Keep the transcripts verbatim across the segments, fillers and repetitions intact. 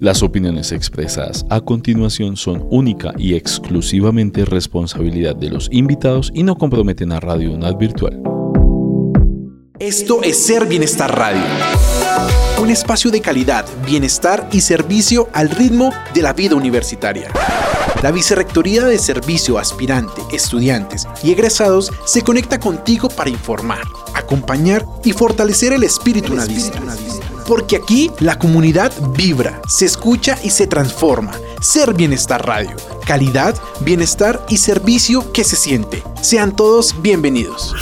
Las opiniones expresadas a continuación son única y exclusivamente responsabilidad de los invitados y no comprometen a Radio UNAD Virtual. Esto es Ser Bienestar Radio. Un espacio de calidad, bienestar y servicio al ritmo de la vida universitaria. La Vicerrectoría de Servicio Aspirante, Estudiantes y Egresados se conecta contigo para informar, acompañar y fortalecer el espíritu unadista. Porque aquí la comunidad vibra, se escucha y se transforma. Ser Bienestar Radio. Calidad, bienestar y servicio que se siente. Sean todos bienvenidos.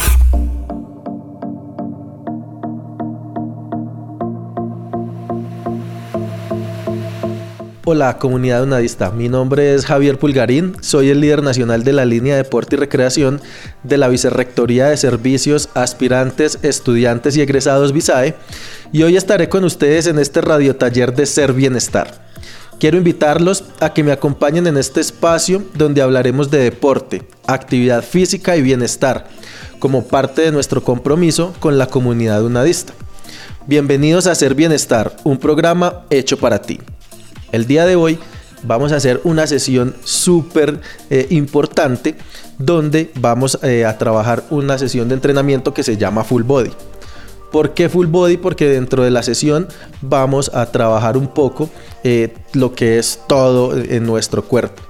Hola comunidad unadista, mi nombre es Javier Pulgarín, soy el líder nacional de la línea de Deporte y Recreación de la Vicerrectoría de Servicios Aspirantes, Estudiantes y Egresados Visae, y hoy estaré con ustedes en este radiotaller de Ser Bienestar. Quiero invitarlos a que me acompañen en este espacio donde hablaremos de deporte, actividad física y bienestar, como parte de nuestro compromiso con la comunidad unadista. Bienvenidos a Ser Bienestar, un programa hecho para ti. El día de hoy vamos a hacer una sesión súper eh, importante donde vamos eh, a trabajar una sesión de entrenamiento que se llama Full Body. ¿Por qué Full Body? Porque dentro de la sesión vamos a trabajar un poco eh, lo que es todo en nuestro cuerpo.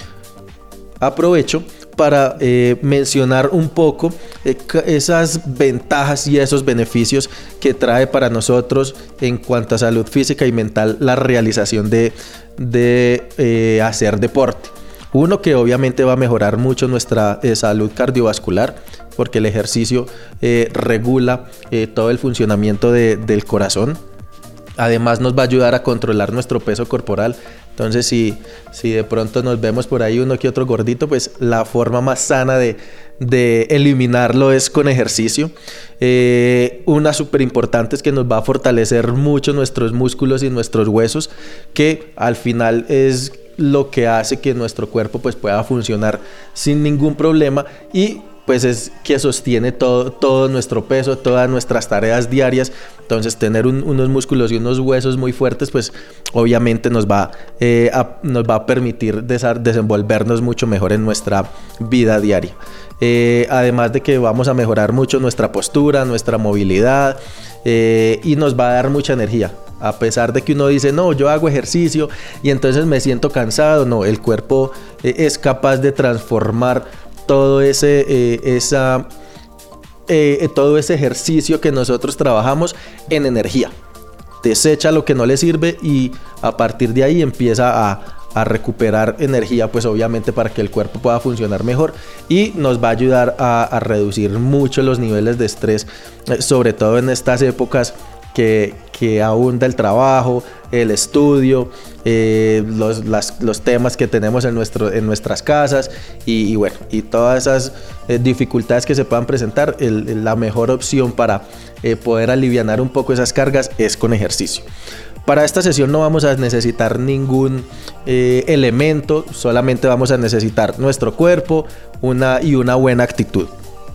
Aprovecho para eh, mencionar un poco eh, esas ventajas y esos beneficios que trae para nosotros en cuanto a salud física y mental la realización de, de eh, hacer deporte. Uno, que obviamente va a mejorar mucho nuestra eh, salud cardiovascular, porque el ejercicio eh, regula eh, todo el funcionamiento de, del corazón. Además nos va a ayudar a controlar nuestro peso corporal. Entonces si, si de pronto nos vemos por ahí uno que otro gordito, pues la forma más sana de, de eliminarlo es con ejercicio. Eh, una súper importante es que nos va a fortalecer mucho nuestros músculos y nuestros huesos, que al final es lo que hace que nuestro cuerpo pues pueda funcionar sin ningún problema y pues es que sostiene todo, todo nuestro peso, todas nuestras tareas diarias. Entonces tener un, unos músculos y unos huesos muy fuertes pues obviamente nos va, eh, a, nos va a permitir des- desenvolvernos mucho mejor en nuestra vida diaria. Eh, además de que vamos a mejorar mucho nuestra postura, nuestra movilidad eh, y nos va a dar mucha energía. A pesar de que uno dice, no, yo hago ejercicio y entonces me siento cansado, no, el cuerpo eh, es capaz de transformar todo ese, eh, esa, eh, todo ese ejercicio que nosotros trabajamos en energía. Desecha lo que no le sirve y a partir de ahí empieza a, a recuperar energía, pues obviamente para que el cuerpo pueda funcionar mejor y nos va a ayudar a, a reducir mucho los niveles de estrés, eh, sobre todo en estas épocas que, que abunda el trabajo, el estudio, eh, los, las, los temas que tenemos en, nuestro, en nuestras casas y, y bueno, y todas esas eh, dificultades que se puedan presentar. El, la mejor opción para eh, poder alivianar un poco esas cargas es con ejercicio. Para esta sesión no vamos a necesitar ningún eh, elemento, solamente vamos a necesitar nuestro cuerpo una, y una buena actitud.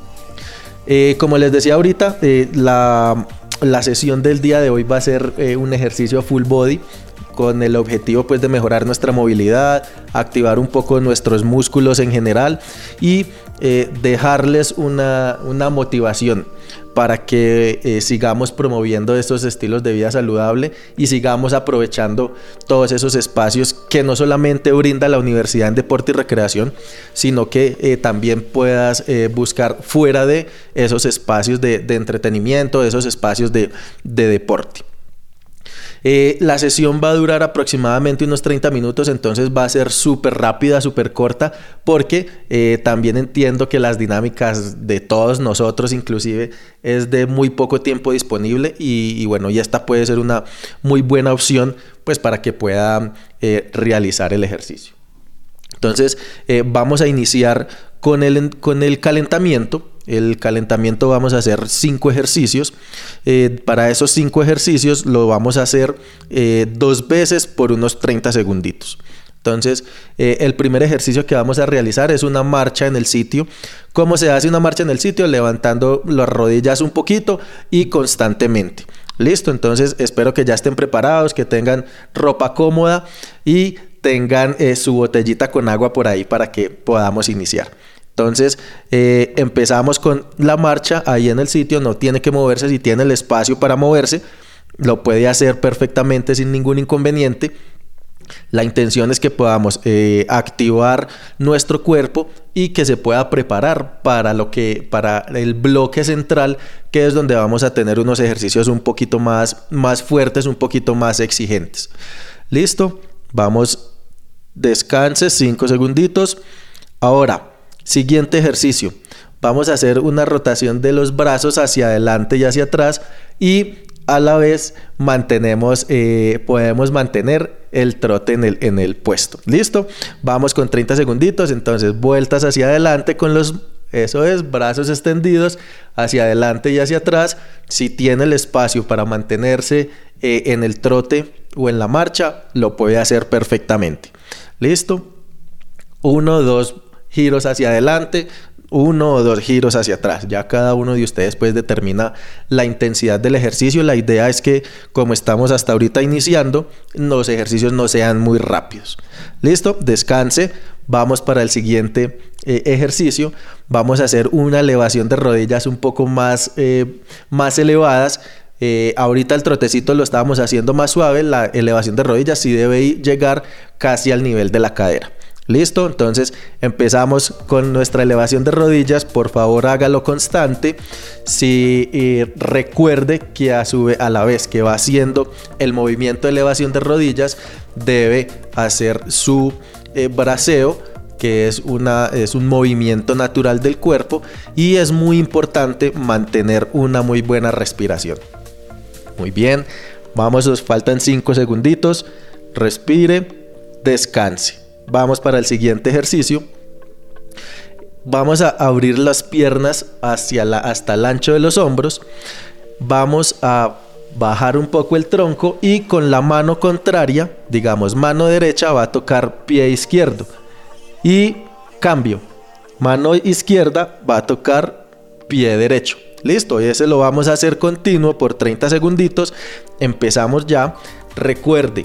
Eh, como les decía ahorita, eh, la... La sesión del día de hoy va a ser eh, un ejercicio full body con el objetivo pues de mejorar nuestra movilidad, activar un poco nuestros músculos en general y eh, dejarles una, una motivación para que eh, sigamos promoviendo estos estilos de vida saludable y sigamos aprovechando todos esos espacios que no solamente brinda la Universidad en Deporte y Recreación, sino que eh, también puedas eh, buscar fuera de esos espacios de, de entretenimiento, de esos espacios de, de deporte. Eh, la sesión va a durar aproximadamente unos treinta minutos, entonces va a ser súper rápida, súper corta, porque eh, también entiendo que las dinámicas de todos nosotros inclusive es de muy poco tiempo disponible y, y bueno, y esta puede ser una muy buena opción pues para que pueda eh, realizar el ejercicio. Entonces eh, vamos a iniciar con el, con el calentamiento. El calentamiento vamos a hacer cinco ejercicios. Eh, para esos cinco ejercicios lo vamos a hacer eh, dos veces por unos treinta segunditos. Entonces, eh, el primer ejercicio que vamos a realizar es una marcha en el sitio. ¿Cómo se hace una marcha en el sitio? Levantando las rodillas un poquito y constantemente. Listo, entonces espero que ya estén preparados, que tengan ropa cómoda y tengan eh, su botellita con agua por ahí para que podamos iniciar. Entonces eh, empezamos con la marcha ahí en el sitio, no tiene que moverse, si tiene el espacio para moverse, lo puede hacer perfectamente sin ningún inconveniente. La intención es que podamos eh, activar nuestro cuerpo y que se pueda preparar para lo que para el bloque central, que es donde vamos a tener unos ejercicios un poquito más, más fuertes, un poquito más exigentes. Listo, vamos, descanse cinco segunditos. Ahora, siguiente ejercicio. Vamos a hacer una rotación de los brazos hacia adelante y hacia atrás y a la vez mantenemos, eh, podemos mantener el trote en el, en el puesto. ¿Listo? Vamos con treinta segunditos. Entonces, vueltas hacia adelante con los, eso es, brazos extendidos hacia adelante y hacia atrás. Si tiene el espacio para mantenerse eh, en el trote o en la marcha, lo puede hacer perfectamente. ¿Listo? Uno, dos giros hacia adelante, uno o dos giros hacia atrás. Ya cada uno de ustedes pues determina la intensidad del ejercicio. La idea es que, como estamos hasta ahorita iniciando, los ejercicios no sean muy rápidos. Listo, descanse. Vamos para el siguiente eh, ejercicio. Vamos a hacer una elevación de rodillas un poco más, eh, más elevadas. Eh, ahorita el trotecito lo estábamos haciendo más suave. La elevación de rodillas sí debe llegar casi al nivel de la cadera. Listo, entonces empezamos con nuestra elevación de rodillas. Por favor, hágalo constante. Si eh, recuerde que a, su, a la vez que va haciendo el movimiento de elevación de rodillas, debe hacer su eh, braceo, que es, una, es un movimiento natural del cuerpo, y es muy importante mantener una muy buena respiración. Muy bien, vamos, nos faltan cinco segunditos. Respire, descanse. Vamos para el siguiente ejercicio. Vamos a abrir las piernas hacia la, hasta el ancho de los hombros. Vamos a bajar un poco el tronco y con la mano contraria, digamos mano derecha, va a tocar pie izquierdo. Y cambio, mano izquierda va a tocar pie derecho. Listo, ese lo vamos a hacer continuo por treinta segunditos. Empezamos ya. Recuerde,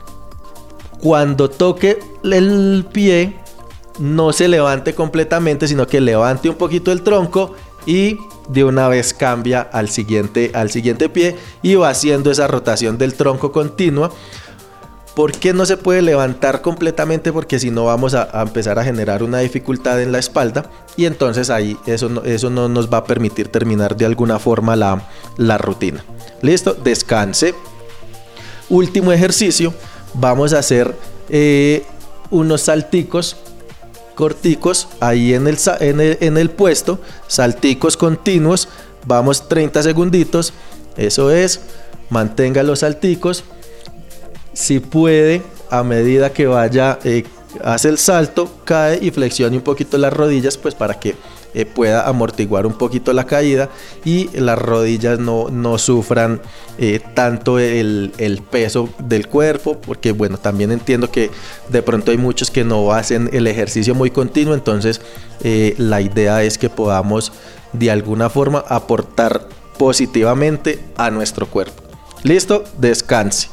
cuando toque el pie, no se levante completamente, sino que levante un poquito el tronco y de una vez cambia al siguiente, al siguiente pie y va haciendo esa rotación del tronco continua. ¿Por qué no se puede levantar completamente? Porque si no vamos a, a empezar a generar una dificultad en la espalda y entonces ahí eso no, eso no nos va a permitir terminar de alguna forma la, la rutina. Listo, descanse. Último ejercicio. Vamos a hacer eh, unos salticos corticos ahí en el, en, el, en el puesto, salticos continuos. Vamos treinta segunditos, eso es, mantenga los salticos. Si puede, a medida que vaya, eh, hace el salto, cae y flexione un poquito las rodillas, pues para que Eh, pueda amortiguar un poquito la caída y las rodillas no, no sufran eh, tanto el, el peso del cuerpo, porque bueno, también entiendo que de pronto hay muchos que no hacen el ejercicio muy continuo, entonces eh, la idea es que podamos de alguna forma aportar positivamente a nuestro cuerpo. Listo, descanse.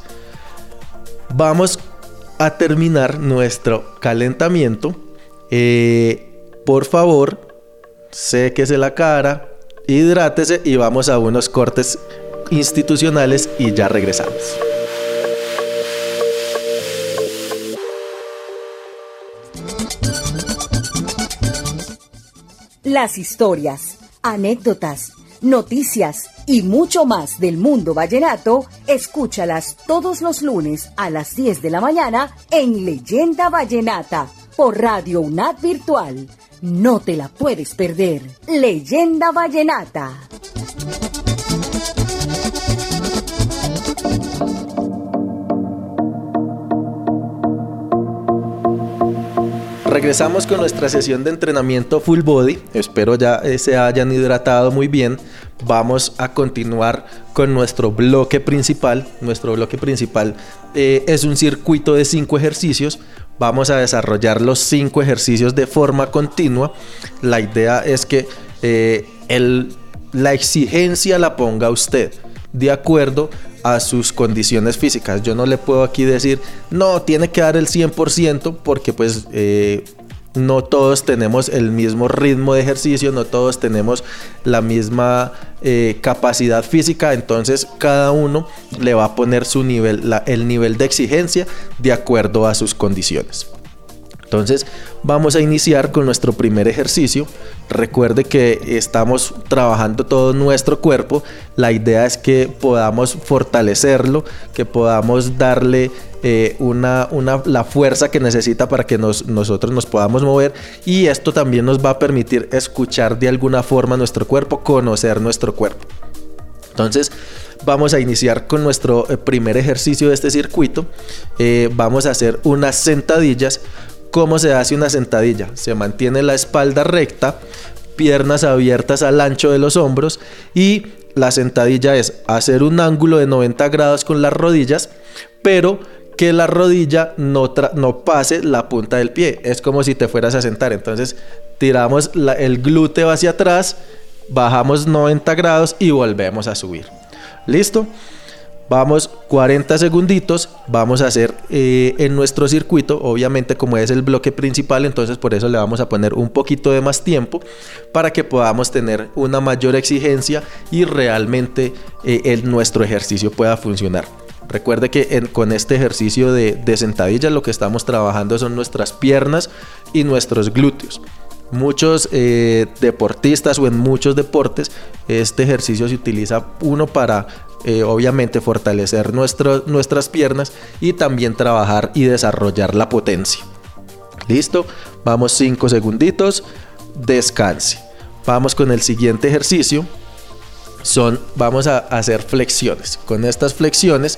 Vamos a terminar nuestro calentamiento. Eh, por favor, séquese la cara, hidrátese y vamos a unos cortes institucionales y ya regresamos. Las historias, anécdotas, noticias y mucho más del mundo vallenato, escúchalas todos los lunes a las diez de la mañana en Leyenda Vallenata por Radio UNAD Virtual. No te la puedes perder. Leyenda Vallenata. Regresamos con nuestra sesión de entrenamiento full body. Espero ya se hayan hidratado muy bien. Vamos a continuar con nuestro bloque principal. Nuestro bloque principal eh, es un circuito de cinco ejercicios. Vamos a desarrollar los cinco ejercicios de forma continua. La idea es que eh, el, la exigencia la ponga usted. de acuerdo a sus condiciones físicas. Yo no le puedo aquí decir, no, tiene que dar el cien por ciento porque pues eh, no todos tenemos el mismo ritmo de ejercicio, no todos tenemos la misma eh, capacidad física, entonces cada uno le va a poner su nivel, la, el nivel de exigencia de acuerdo a sus condiciones. Entonces vamos a iniciar con nuestro primer ejercicio. Recuerde que estamos trabajando todo nuestro cuerpo. La idea es que podamos fortalecerlo, que podamos darle eh, una, una, la fuerza que necesita para que nos, nosotros nos podamos mover, y esto también nos va a permitir escuchar de alguna forma nuestro cuerpo, conocer nuestro cuerpo. Entonces vamos a iniciar con nuestro primer ejercicio de este circuito. Eh, vamos a hacer unas sentadillas. ¿Cómo se hace una sentadilla? Se mantiene la espalda recta, piernas abiertas al ancho de los hombros, y la sentadilla es hacer un ángulo de noventa grados con las rodillas, pero que la rodilla no, no pase la punta del pie. Es como si te fueras a sentar. Entonces tiramos la, el glúteo hacia atrás, bajamos noventa grados y volvemos a subir. ¿Listo? Vamos cuarenta segunditos, vamos a hacer eh, en nuestro circuito, obviamente como es el bloque principal, entonces por eso le vamos a poner un poquito de más tiempo para que podamos tener una mayor exigencia y realmente eh, el, nuestro ejercicio pueda funcionar. Recuerde que en, con este ejercicio de, de sentadilla lo que estamos trabajando son nuestras piernas y nuestros glúteos. Muchos eh, deportistas o en muchos deportes este ejercicio se utiliza uno para eh, obviamente fortalecer nuestro, nuestras piernas y también trabajar y desarrollar la potencia. Listo, vamos cinco segunditos, descanse. Vamos con el siguiente ejercicio. Son, vamos a hacer flexiones. Con estas flexiones,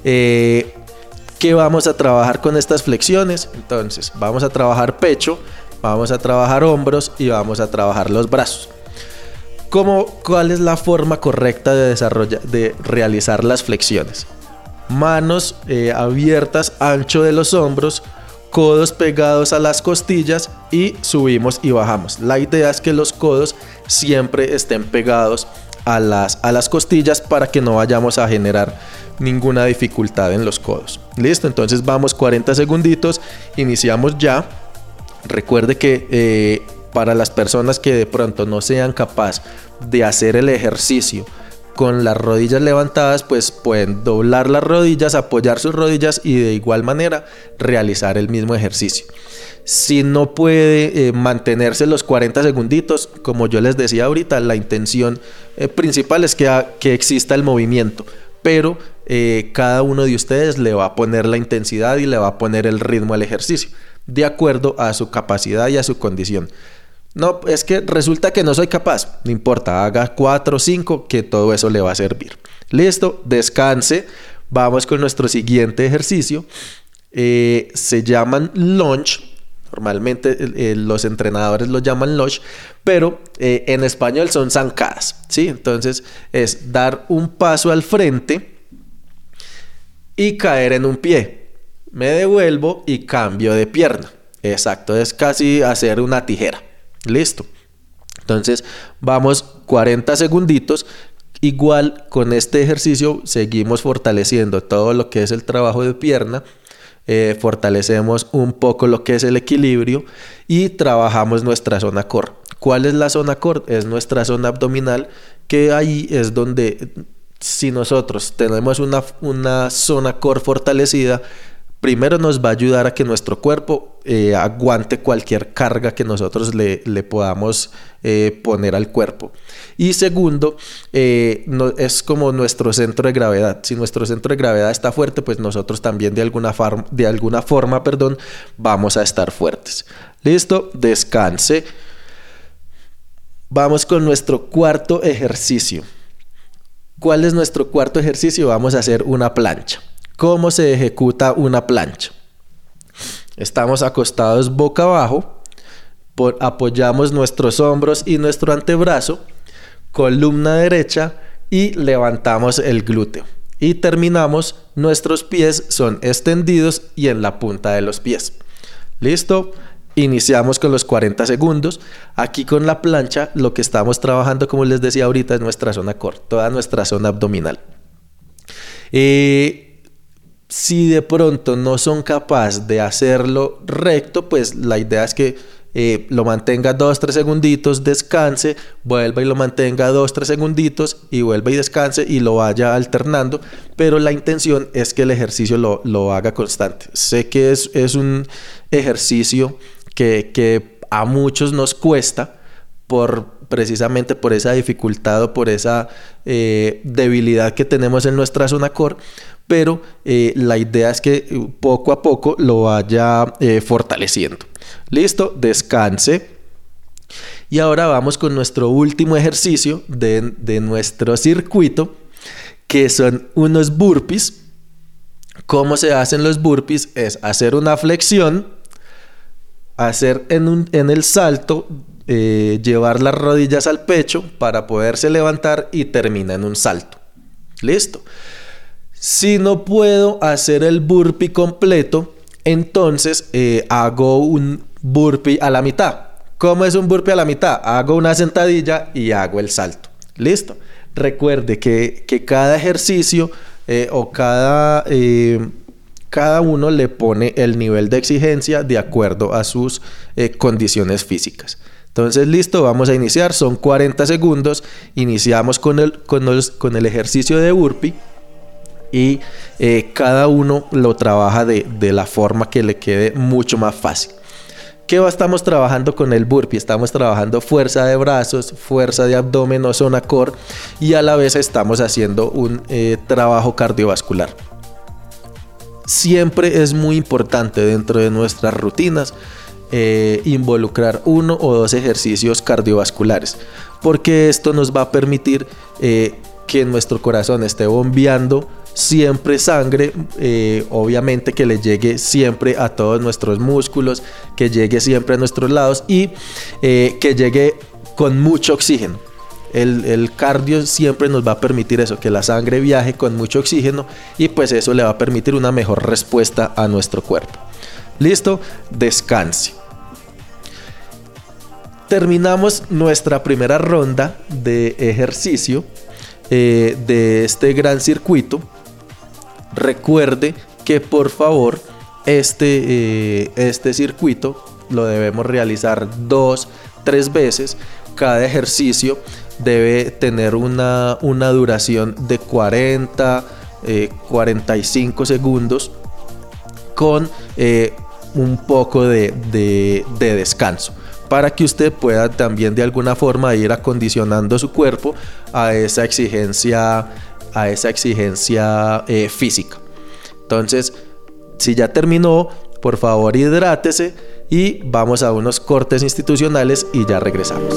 eh, ¿qué vamos a trabajar con estas flexiones? Entonces vamos a trabajar pecho, vamos a trabajar hombros y vamos a trabajar los brazos. ¿Cómo, ¿Cuál es la forma correcta de desarrollar, de realizar las flexiones? Manos eh, abiertas, ancho de los hombros, codos pegados a las costillas y subimos y bajamos. La idea es que los codos siempre estén pegados a las, a las costillas para que no vayamos a generar ninguna dificultad en los codos. Listo, entonces vamos cuarenta segunditos, iniciamos ya. Recuerde que eh, para las personas que de pronto no sean capaces de hacer el ejercicio con las rodillas levantadas, pues pueden doblar las rodillas, apoyar sus rodillas y de igual manera realizar el mismo ejercicio. Si no puede eh, mantenerse los cuarenta segunditos, como yo les decía ahorita, la intención eh, principal es que, a, que exista el movimiento, pero eh, cada uno de ustedes le va a poner la intensidad y le va a poner el ritmo al ejercicio de acuerdo a su capacidad y a su condición. No, es que resulta que no soy capaz, no importa, haga cuatro o cinco, que todo eso le va a servir. Listo, descanse. Vamos con nuestro siguiente ejercicio. Eh, se llaman lunge. Normalmente eh, los entrenadores lo llaman lunge, pero eh, en español son zancadas, ¿sí? Entonces es dar un paso al frente y caer en un pie. Me devuelvo y cambio de pierna. Exacto, es casi hacer una tijera. Listo. Entonces vamos cuarenta segunditos. Igual con este ejercicio seguimos fortaleciendo todo lo que es el trabajo de pierna. Eh, fortalecemos un poco lo que es el equilibrio y trabajamos nuestra zona core. ¿Cuál es la zona core? Es nuestra zona abdominal, que ahí es donde, si nosotros tenemos una, una zona core fortalecida, primero nos va a ayudar a que nuestro cuerpo eh, aguante cualquier carga que nosotros le, le podamos eh, poner al cuerpo. Y segundo, eh, no, es como nuestro centro de gravedad. Si nuestro centro de gravedad está fuerte, pues nosotros también de alguna, far- de alguna forma perdón, vamos a estar fuertes. Listo, descanse. Vamos con nuestro cuarto ejercicio. ¿Cuál es nuestro cuarto ejercicio? Vamos a hacer una plancha. ¿Cómo se ejecuta una plancha? Estamos acostados boca abajo, por, apoyamos nuestros hombros y nuestro antebrazo, columna derecha y levantamos el glúteo. Y terminamos, nuestros pies son extendidos y en la punta de los pies. ¿Listo? Iniciamos con los cuarenta segundos. Aquí con la plancha lo que estamos trabajando, como les decía ahorita, es nuestra zona core, toda nuestra zona abdominal. Eh, si de pronto no son capaces de hacerlo recto, pues la idea es que eh, lo mantenga dos, tres segunditos, descanse, vuelva y lo mantenga dos, tres segunditos y vuelva y descanse y lo vaya alternando, pero la intención es que el ejercicio lo, lo haga constante. Sé que es, es un ejercicio que, que a muchos nos cuesta por precisamente por esa dificultad o por esa eh, debilidad que tenemos en nuestra zona core, pero eh, la idea es que poco a poco lo vaya eh, fortaleciendo. Listo, descanse. Y ahora vamos con nuestro último ejercicio de, de nuestro circuito, que son unos burpees. ¿Cómo se hacen los burpees? Es hacer una flexión, hacer en, un, en el salto, eh, llevar las rodillas al pecho para poderse levantar y termina en un salto. Listo. Si no puedo hacer el burpee completo, entonces eh, hago un burpee a la mitad. ¿Cómo es un burpee a la mitad? Hago una sentadilla y hago el salto. Listo. Recuerde que, que cada ejercicio eh, o cada, eh, cada uno le pone el nivel de exigencia de acuerdo a sus eh, condiciones físicas. Entonces, listo, vamos a iniciar. Son cuarenta segundos. Iniciamos con el, con el, con el ejercicio de burpee. Y eh, cada uno lo trabaja de, de la forma que le quede mucho más fácil. ¿Qué estamos trabajando con el burpee? Estamos trabajando fuerza de brazos, fuerza de abdomen o zona core, y a la vez estamos haciendo un eh, trabajo cardiovascular. Siempre es muy importante dentro de nuestras rutinas eh, involucrar uno o dos ejercicios cardiovasculares, porque esto nos va a permitir eh, que nuestro corazón esté bombeando siempre sangre, eh, obviamente que le llegue siempre a todos nuestros músculos, que llegue siempre a nuestros lados y eh, que llegue con mucho oxígeno. El, el cardio siempre nos va a permitir eso, que la sangre viaje con mucho oxígeno, y pues eso le va a permitir una mejor respuesta a nuestro cuerpo. Listo, descanse. Terminamos nuestra primera ronda de ejercicio eh, de este gran circuito. Recuerde que por favor este, eh, este circuito lo debemos realizar dos, tres veces. Cada ejercicio debe tener una, una duración de cuarenta, eh, cuarenta y cinco segundos con eh, un poco de, de, de descanso, para que usted pueda también de alguna forma ir acondicionando su cuerpo a esa exigencia a esa exigencia eh, física. Entonces, si ya terminó, por favor hidrátese y vamos a unos cortes institucionales y ya regresamos.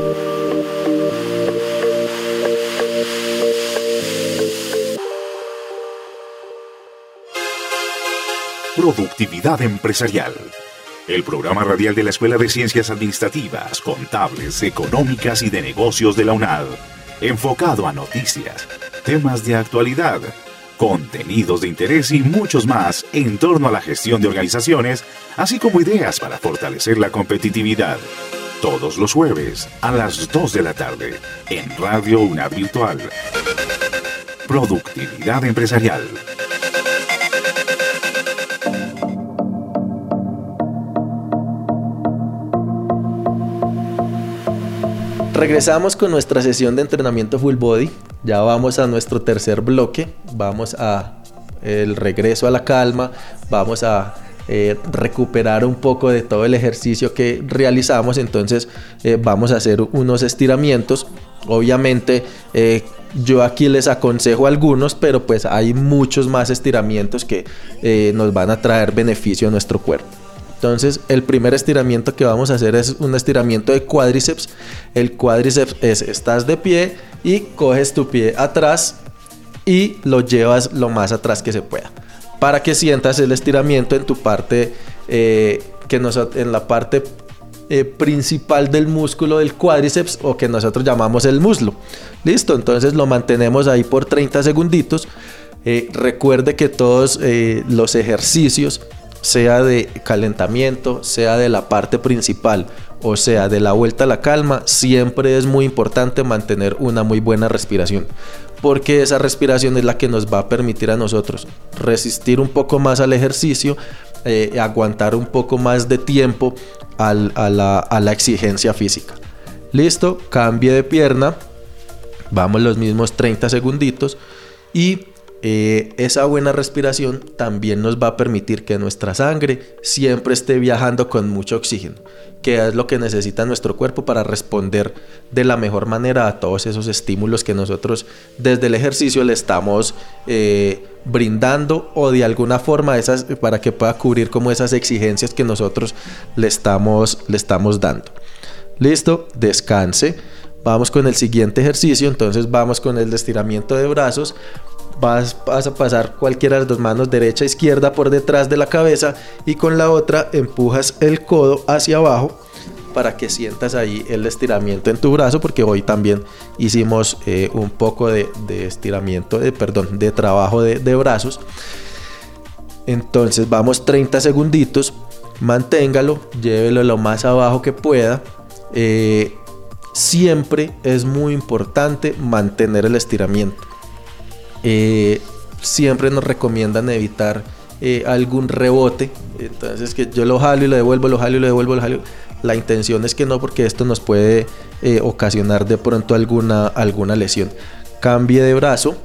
Productividad Empresarial, el programa radial de la Escuela de Ciencias Administrativas, Contables, Económicas y de Negocios de la UNAD, enfocado a noticias, temas de actualidad, contenidos de interés y muchos más en torno a la gestión de organizaciones, así como ideas para fortalecer la competitividad. Todos los jueves a las dos de la tarde en Radio UNAD Virtual. Productividad Empresarial. Regresamos con nuestra sesión de entrenamiento full body. Ya vamos a nuestro tercer bloque. Vamos a el regreso a la calma. Vamos a eh, recuperar un poco de todo el ejercicio que realizamos. Entonces eh, vamos a hacer unos estiramientos. Obviamente eh, yo aquí les aconsejo algunos, pero pues hay muchos más estiramientos que eh, nos van a traer beneficio a nuestro cuerpo. Entonces, el primer estiramiento que vamos a hacer es un estiramiento de cuádriceps. El cuádriceps es, estás de pie y coges tu pie atrás y lo llevas lo más atrás que se pueda, para que sientas el estiramiento en tu parte, eh, que nos, en la parte eh, principal del músculo del cuádriceps, o que nosotros llamamos el muslo. Listo, entonces lo mantenemos ahí por treinta segunditos. Eh, recuerde que todos eh, los ejercicios, sea de calentamiento, sea de la parte principal o sea, de la vuelta a la calma, siempre es muy importante mantener una muy buena respiración, porque esa respiración es la que nos va a permitir a nosotros resistir un poco más al ejercicio, eh, aguantar un poco más de tiempo al, a, la, a la exigencia física. Listo, cambie de pierna, vamos los mismos treinta segunditos y Eh, esa buena respiración también nos va a permitir que nuestra sangre siempre esté viajando con mucho oxígeno, que es lo que necesita nuestro cuerpo para responder de la mejor manera a todos esos estímulos que nosotros desde el ejercicio le estamos eh, brindando, o de alguna forma esas, para que pueda cubrir como esas exigencias que nosotros le estamos, le estamos dando. Listo, descanse. Vamos con el siguiente ejercicio. Entonces vamos con el de estiramiento de brazos. Vas, vas a pasar cualquiera de las dos manos, derecha e izquierda, por detrás de la cabeza, y con la otra empujas el codo hacia abajo para que sientas ahí el estiramiento en tu brazo, porque hoy también hicimos eh, un poco de, de estiramiento, de, perdón, de trabajo de, de brazos. Entonces vamos treinta segunditos, manténgalo, llévelo lo más abajo que pueda. Eh, siempre es muy importante mantener el estiramiento. Eh, siempre nos recomiendan evitar eh, algún rebote, entonces que yo lo jalo y lo devuelvo, lo jalo y lo devuelvo, lo jalo. La intención es que no, porque esto nos puede eh, ocasionar de pronto alguna, alguna lesión. Cambie de brazo,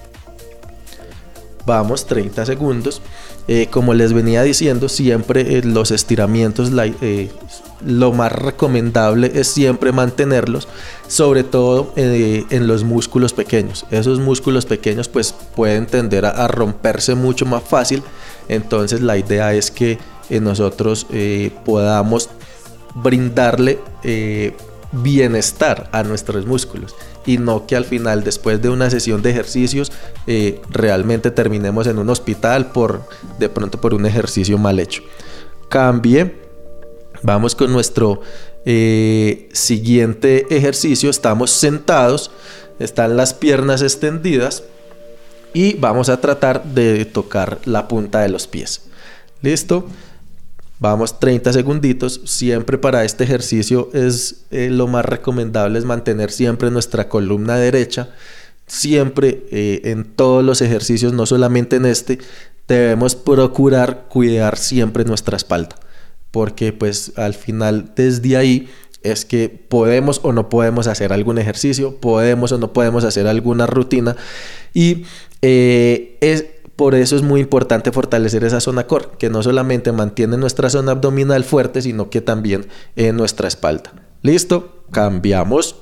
vamos treinta segundos. Eh, como les venía diciendo, siempre eh, los estiramientos, la, eh, lo más recomendable es siempre mantenerlos, sobre todo eh, en los músculos pequeños. Esos músculos pequeños pues pueden tender a, a romperse mucho más fácil, entonces la idea es que eh, nosotros eh, podamos brindarle eh, bienestar a nuestros músculos, y no que al final, después de una sesión de ejercicios, eh, realmente terminemos en un hospital por de pronto por un ejercicio mal hecho. Cambie, vamos con nuestro eh, siguiente ejercicio. Estamos sentados, están las piernas extendidas y vamos a tratar de tocar la punta de los pies. Listo. Vamos treinta segunditos. Siempre para este ejercicio es eh, lo más recomendable es mantener siempre nuestra columna derecha. Siempre eh, en todos los ejercicios, no solamente en este, debemos procurar cuidar siempre nuestra espalda, porque pues al final desde ahí es que podemos o no podemos hacer algún ejercicio, podemos o no podemos hacer alguna rutina, y eh, es por eso es muy importante fortalecer esa zona core, que no solamente mantiene nuestra zona abdominal fuerte, sino que también en nuestra espalda. ¿Listo? Cambiamos.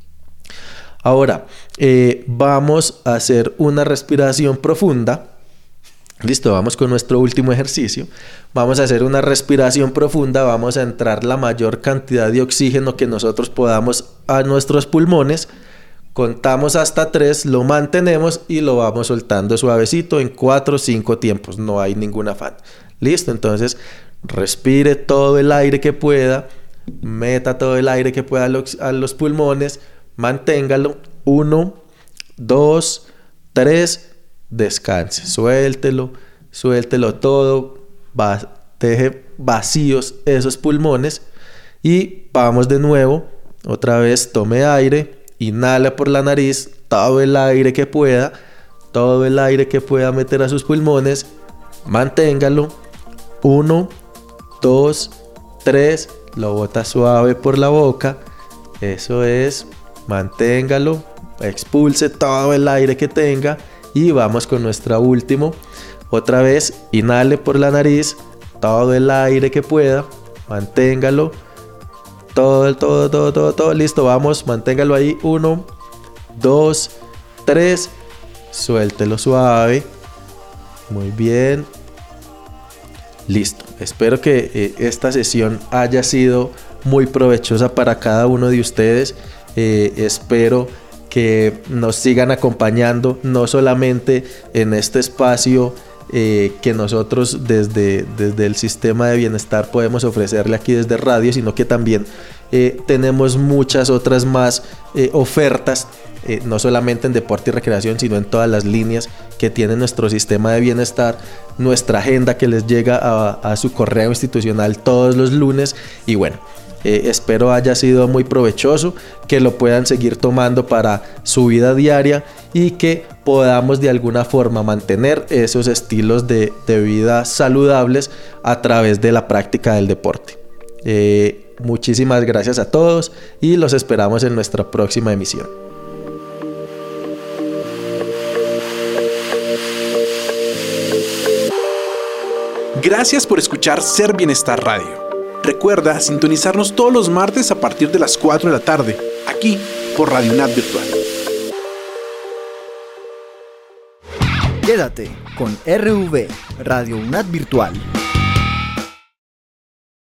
Ahora, eh, vamos a hacer una respiración profunda. Listo, vamos con nuestro último ejercicio. Vamos a hacer una respiración profunda. Vamos a entrar la mayor cantidad de oxígeno que nosotros podamos a nuestros pulmones. Contamos hasta tres, lo mantenemos y lo vamos soltando suavecito en cuatro o cinco tiempos. No hay ningún afán. Listo, entonces respire todo el aire que pueda. Meta todo el aire que pueda a los, a los pulmones. Manténgalo. Uno, dos, tres. Descanse. Suéltelo. Suéltelo todo. Va, deje vacíos esos pulmones. Y vamos de nuevo. Otra vez tome aire. Inhala por la nariz todo el aire que pueda, todo el aire que pueda meter a sus pulmones. Manténgalo. Uno, dos, tres. Lo bota suave por la boca. Eso es. Manténgalo. Expulse todo el aire que tenga. Y vamos con nuestra última. Otra vez, inhale por la nariz todo el aire que pueda. Manténgalo. Todo, todo, todo, todo, todo. Listo, vamos, manténgalo ahí. Uno, dos, tres. Suéltelo suave. Muy bien. Listo. Espero que eh, esta sesión haya sido muy provechosa para cada uno de ustedes. Eh, espero que nos sigan acompañando, no solamente en este espacio Eh, que nosotros desde, desde el sistema de bienestar podemos ofrecerle aquí desde radio, sino que también eh, tenemos muchas otras más eh, ofertas, eh, no solamente en deporte y recreación, sino en todas las líneas que tiene nuestro sistema de bienestar, nuestra agenda que les llega a, a su correo institucional todos los lunes. Y bueno, Eh, espero haya sido muy provechoso, que lo puedan seguir tomando para su vida diaria y que podamos de alguna forma mantener esos estilos de, de vida saludables a través de la práctica del deporte. Eh, muchísimas gracias a todos y los esperamos en nuestra próxima emisión. Gracias por escuchar Ser Bienestar Radio. Recuerda sintonizarnos todos los martes a partir de las cuatro de la tarde, aquí por Radio UNAD Virtual. Quédate con R V, Radio UNAD Virtual.